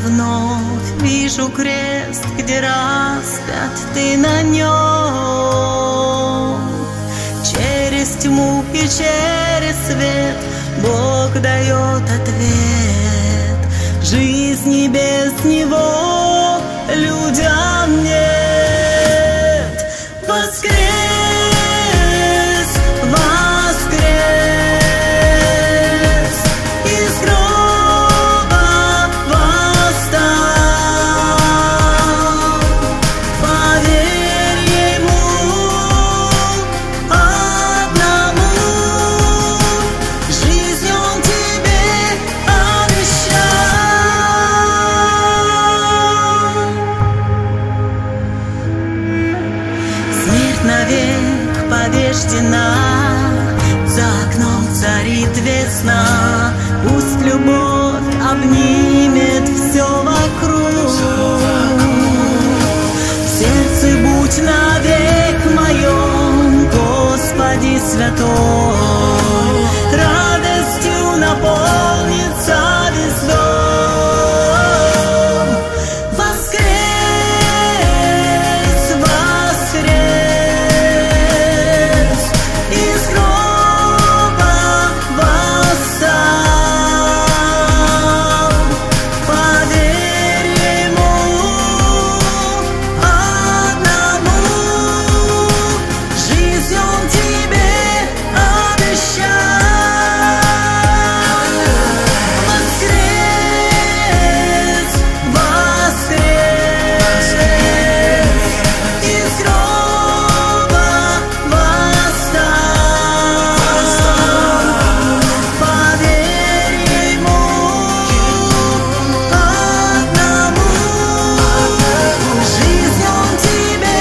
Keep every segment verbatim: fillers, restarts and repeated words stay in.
вновь вижу крест, где распят ты на нем. Через тьму и через свет Бог дает ответ. Жизни без Него людям нет. Воскрес, воскрес, из гроба восстал. Поверь Ему одному, жизнь Он тебе обещал. Смерть навек побеждена, за окном царит весна. Пусть любовь обнимет все вокруг. В сердце будь навек моем, Господи святой, радостью наполнится весь дом. Воскрес, воскрес, из гроба восстал. Поверь Ему одному, жизнь Он тебе обещал. Воскрес, воскрес, из гроба восстал. Поверь Ему одному, жизнь Он тебе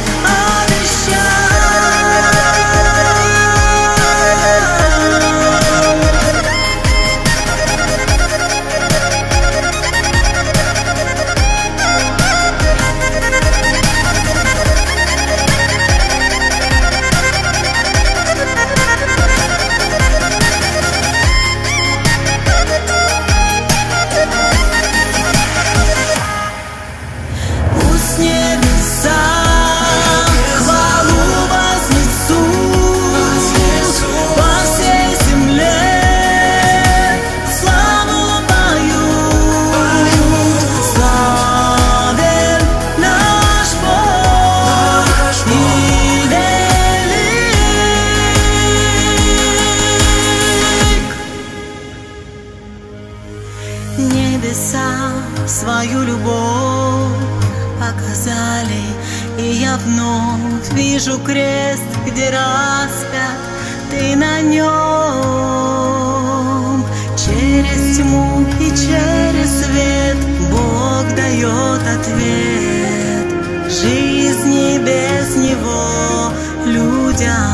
Пусть небеса хвалу вознесут, по всей земле славу поют. Славен наш Бог и велик. Небеса свою любовь показали, и я вновь вижу крест, где распят ты на нем. Через тьму и через свет Бог дает ответ. Жизни без Него людям